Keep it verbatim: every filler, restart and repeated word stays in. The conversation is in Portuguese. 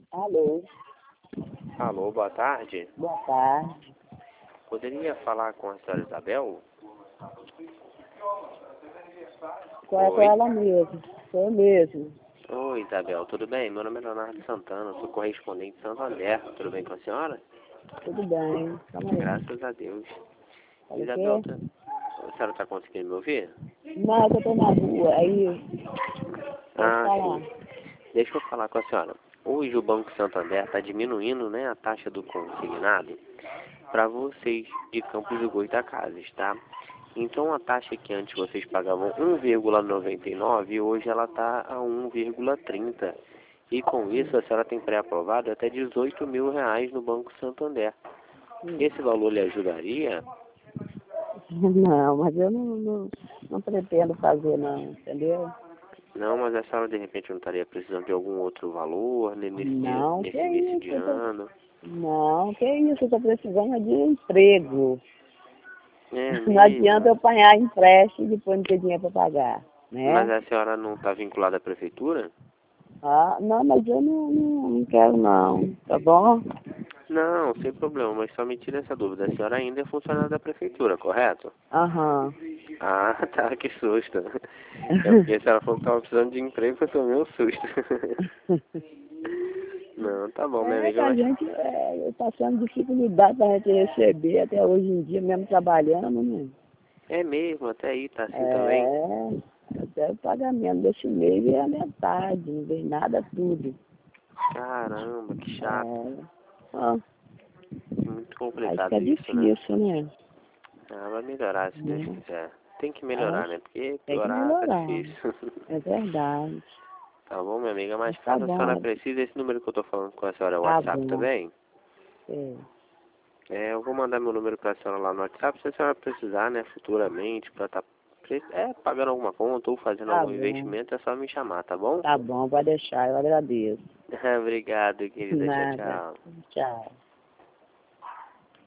Alô, Alô, boa tarde. boa tarde. Poderia falar com a senhora Isabel? Qual é com Oi. ela mesmo? Sou eu mesmo. Oi, Isabel, tudo bem? Meu nome é Leonardo Santana, sou correspondente de Santo André. Tudo bem com a senhora? Tudo bem. Calma aí. Graças a Deus. Fala o Isabel, quê? tá... a senhora está conseguindo me ouvir? Não, eu tô na rua. Aí, pode Ah, falar. sim. Deixa eu falar com a senhora. Hoje o Banco Santander está diminuindo, né, a taxa do consignado para vocês de Campos do Goytacazes, tá? Então a taxa que antes vocês pagavam um vírgula noventa e nove, hoje ela está a um vírgula trinta. E com isso a senhora tem pré-aprovado até dezoito mil reais no Banco Santander. Hum. Esse valor lhe ajudaria? Não, mas eu não, não, não pretendo fazer não, entendeu? Não, mas a senhora de repente não estaria precisando de algum outro valor né, nesse, Não, que nesse início isso? de Eu tô... ano? Não, que isso? Eu tô precisando de emprego. É Não adianta eu mesmo? apanhar empréstimo e depois não ter dinheiro para pagar, Mas né? a senhora não está vinculada à prefeitura? Ah, não, mas eu não, não, não quero não, tá bom? Não, sem problema, mas só me tira essa dúvida. A senhora ainda é funcionária da prefeitura, correto? Aham. Ah, tá, que susto. É porque a senhora falou que estava precisando de emprego, eu tomei um susto. Não, tá bom, minha É que amiga, a mas... gente é, passando dificuldade para a gente receber até hoje em dia, mesmo trabalhando, né? É mesmo, até aí tá assim também? É, até o pagamento desse mês é a metade, não vem nada tudo. Caramba, que chato. É, ó, Muito acho que complicado é isso, né? difícil, né? Ah, vai melhorar se Deus Né? quiser. Tem que melhorar, Acho né? Porque que tem que piorar tá melhorar, difícil. é verdade. Tá bom, minha amiga, mas Mas tá caso a senhora bom, precise, esse número que eu tô falando com a senhora é o tá WhatsApp bom. também? É, É, eu vou mandar meu número pra senhora lá no WhatsApp, se a senhora precisar, né, futuramente, pra estar é, pagando alguma conta ou fazendo tá algum bom, investimento, é só me chamar, tá bom? tá bom, pode deixar, eu agradeço. Obrigado, querida. Tchau, Nada, tchau. tchau.